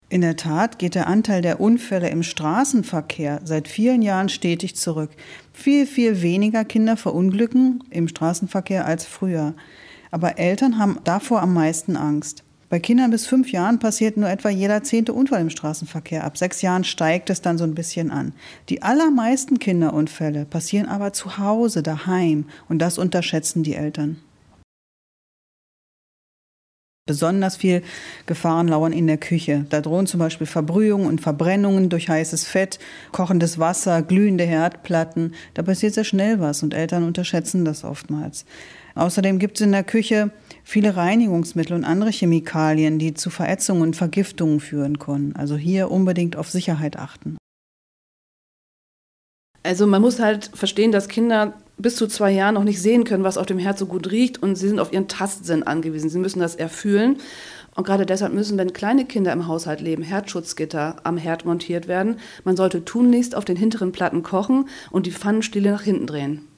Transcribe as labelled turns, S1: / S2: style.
S1: In der Tat geht der Anteil der Unfälle im Straßenverkehr seit vielen Jahren stetig zurück. Viel, viel weniger Kinder verunglücken im Straßenverkehr als früher. Aber Eltern haben davor am meisten Angst. Bei Kindern bis 5 Jahren passiert nur etwa jeder 10. Unfall im Straßenverkehr. Ab 6 Jahren steigt es dann so ein bisschen an. Die allermeisten Kinderunfälle passieren aber zu Hause, daheim. Und das unterschätzen die Eltern. Besonders viel Gefahren lauern in der Küche. Da drohen zum Beispiel Verbrühungen und Verbrennungen durch heißes Fett, kochendes Wasser, glühende Herdplatten. Da passiert sehr schnell was und Eltern unterschätzen das oftmals. Außerdem gibt es in der Küche viele Reinigungsmittel und andere Chemikalien, die zu Verätzungen und Vergiftungen führen können. Also hier unbedingt auf Sicherheit achten.
S2: Also man muss halt verstehen, dass Kinder bis zu 2 Jahren noch nicht sehen können, was auf dem Herd so gut riecht, und sie sind auf ihren Tastsinn angewiesen. Sie müssen das erfühlen. Und gerade deshalb müssen, wenn kleine Kinder im Haushalt leben, Herzschutzgitter am Herd montiert werden. Man sollte tunlichst auf den hinteren Platten kochen und die Pfannenstiele nach hinten drehen.